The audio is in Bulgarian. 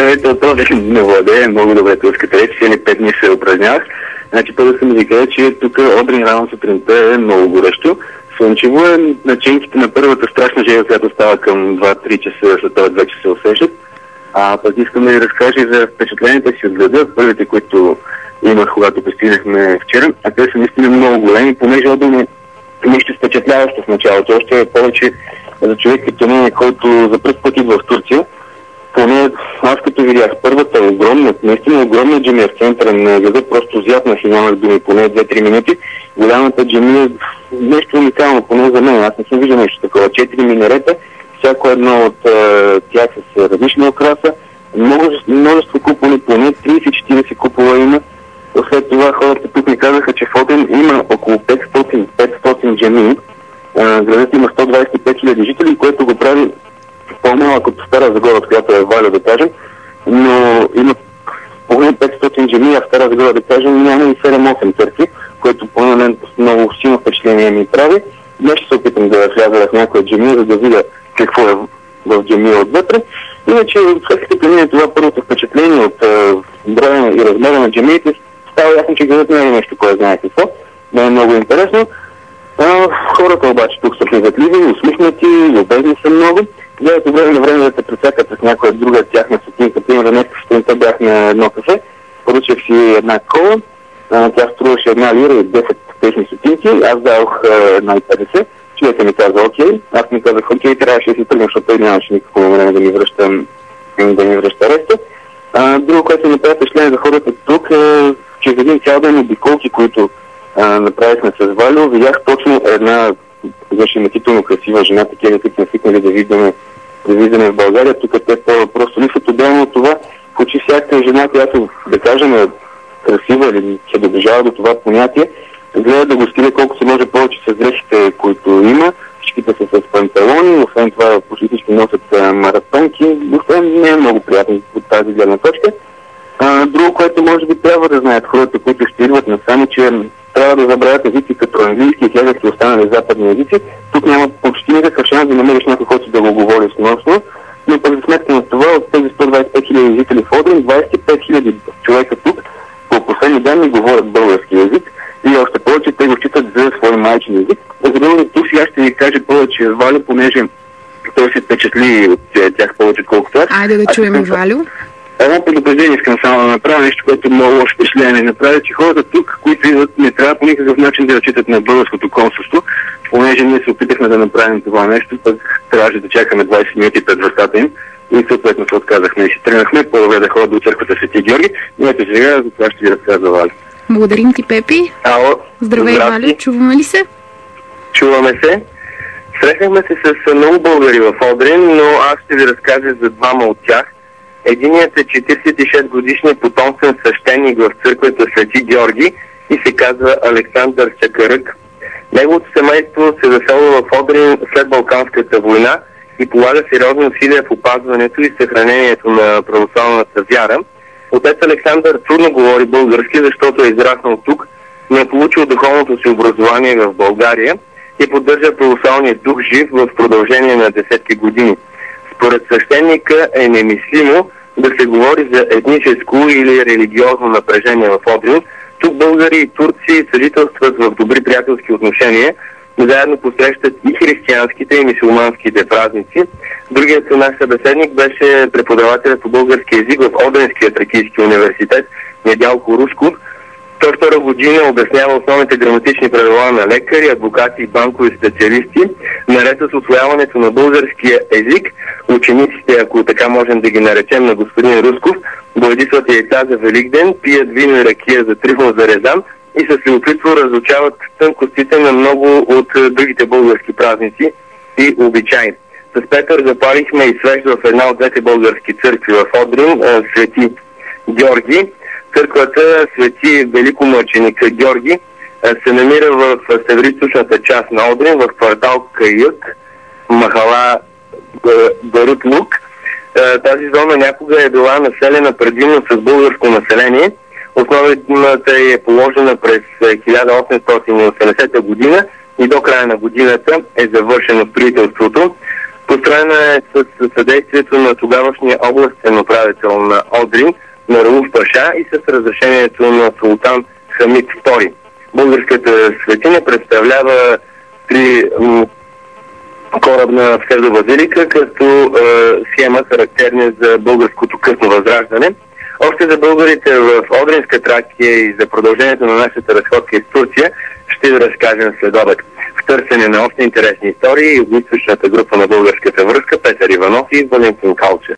този не владее много добре турската реч, цели 5 дни се упражнявах. Значи първо съм ви кажа, че тук Одрин рано сутринта е много горещо. Слънчево е, начинките на първата страшна жега, която става към 2-3 часа, след това вече се усещат. Пък искам да ви разкажа и за впечатленията си от града, първите, които имах, когато пристигнахме вчера, а те са наистина много големи, понеже Одрин е нещо впечатляващо в началото. Още повече за човек като мен, който за пръв път идва в Турция. Поне аз като видях първата огромна, наистина огромна джамия в центъра на града, просто зятнах и нямах думи поне 2-3 минути. Голямата джамия е нещо уникално, поне за мен. Аз не съм виждал нещо такова. 4 минарета, всяко едно от тях с различна окраса, множество куполи, поне 30-40 купола има. След това хората тук ми казаха, че в Одрин има около 500 джамии. Градът има 125 000 жители, което го прави по-малък от Стара Загора, от която е Валя, да кажем, но има поне 500 джамии, а в Стара Загора, да кажем, няма и 7-8 църкви, което поне мен много силно впечатление ми прави. Днес ще се опитам да вляза в някоя джамия, за да видя какво е в джамия отвътре. Иначе, след като мине това първото впечатление от броя и размера на джамиите, става ясно, че градът не е нещо, кое знае какво. Не е много интересно. Хората обаче тук са призатливи, усмихнати, любезни са много. Гледат от време на време да те прецакат с някоя друга тяхна сутинка. Примерно днес сутринта бях на едно кафе, поръчах си една кола, тя струваше 1 лира и 10 техни сутинки, аз дадох 1,50. Човекът ми каза окей, аз ми казах окей, трябваше да си тръгна, защото той нямаше никакво време да ми връща реста. Друго, което ми прави впечатление за хората тук е, че в един цял ден обиколки, които направихме с Валю, видях точно една зашеметително красива жена, такива, които сме свикнали да виждаме в България. Тук те просто липсват. Отделно от това, почти всяка жена, която, да кажем, е красива или се доближава до това понятие, гледа да го стиля колко се може повече с дрехите, които има. Всичките са с панталони, освен това почти всички носят маратонки. Освен не е много приятно от тази гледна точка. Друго, което може би трябва да знаят хората, които ще идват насам, че трябва да забравят езици като английски и всякакви останали западни езици. Тук няма почти никакъв шанс да намериш някой, който да го говори сносно. Но пък за сметка на това, от тези 125 000 жители в Одрин, 25 000 човека тук, по последни данни, говорят български език и още повече те го считат за свой майчин език. За тук сега ще ви кажа повече Валю, понеже той се впечатли от тях повече, отколкото аз. Айде да чуем Валю. Едно предупреждение искам само да направя, нещо, което много лошо впечатление ми направи, че хората тук, които идват, не трябва по никакъв начин да разчитат на българското консулство, понеже ние се опитахме да направим това нещо, пък трябваше да чакаме 20 минути пред вратата им и съответно се отказахме и си тръгнахме, по-добре да ходят до църквата Свети Георги, но ето сега за това ще ви разказва Валя. Благодарим ти, Пепи. Ало, здравей, Валя, чуваме ли се? Чуваме се. Срещнахме се с много българи в Одрин, но аз ще ви разкажа за двама от тях. Единият е 46 годишният потомствен свещеник в църквата Свети Георги и се казва Александър Чакърък. Неговото семейство се заселва в Одрин след Балканската война и полага сериозни усилия в опазването и съхранението на православната вяра. Отец Александър трудно говори български, защото е израснал тук, но е получил духовното си образование в България и поддържа православния дух жив в продължение на десетки години. Според свещеника е немислимо да се говори за етническо или религиозно напрежение в Одрин. Тук българи и турци съжителстват в добри приятелски отношения, заедно посрещат и християнските и мюсюлманските празници. Другият наш събеседник беше преподавателят по български език в Одринския тракийски университет Недялко Русков. Той втора година обяснява основните граматични правила на лекари, адвокати и банкови специалисти. Наред с усвояването на българския език, учениците, ако така можем да ги наречем, на господин Русков, боядисват яйца за Великден, пият вино и ракия за Трифон за Резан и с любопитство разучават тънкостите на много от другите български празници и обичаи. С Петър запалихме и свещ в една от двете български църкви в Одрин, Свети Георги. Църквата Свети Великомъченик Георги се намира в североизточната част на Одрин, в квартал Кайък, махала Барутлук. Тази зона някога е била населена предимно с българско население. Основата е положена през 1880 година и до края на годината е завършено строителството. Построена е с съдействието на тогавашния областен управител на Одрин, на Рауф Паша, и с разрешението на султан Хамид II. Българската светиня представлява 3 корабна псевдобазилика, като схема характерна за българското късно възраждане. Още за българите в Одринска Тракия и за продължението на нашата разходка из Турция ще ви разкажем след обед. В търсене на още интересни истории, югоизточната група на българската връзка Петър Иванов и Валентин Калчев.